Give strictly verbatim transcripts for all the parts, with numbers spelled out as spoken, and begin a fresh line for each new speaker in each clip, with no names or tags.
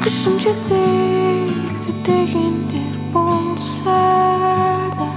күшім жетпейді дегендер болса да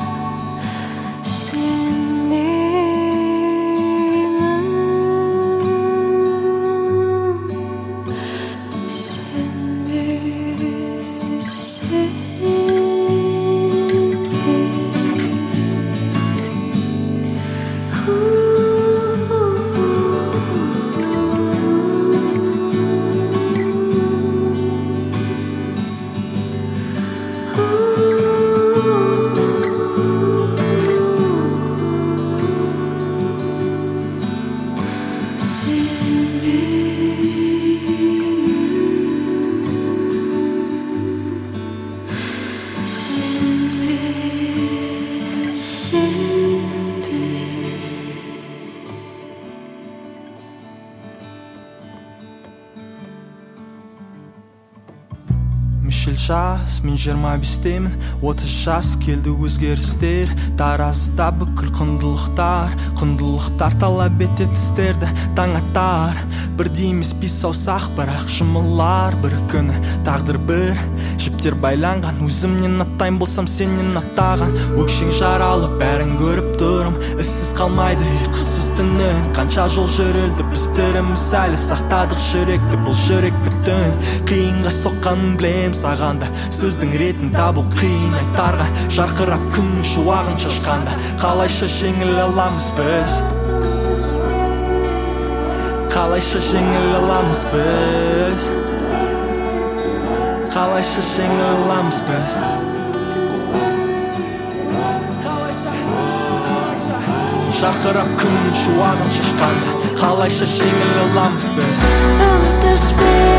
Мишель жас, мен жиырма бестемін, отыз жас келді өзгерістер. Таразда бүкіл құндылықтар, құндылықтар талап етеді істерді. Таң атар, бірдей емес бес саусақ, бірақ жұмылар бір күні. Тағдыр бір, жіптер байланған, өзімнен аттайын болсам сенен аттаған. Өкшең жаралы, бәрін көріп тұрым, іссіз қалмайды ұйқысыз түнің. Қанша жол жүрілді, біз тіріміз әлі сақтадық жүректі, бұл жүрек бүтін. Қиынға соққанын білем сағанда, сөздің ретін табу қиын айтарға. Жарқырап күннің шуағын шашқанда, қалайша жеңіл аламыз біз, қалайша жеңіл аламыз біз, қалайша жеңіл аламыз біз. Жарқырап күннің шуағын шашқанда, қалайша жеңіл аламыз біз.
Үміт үзбей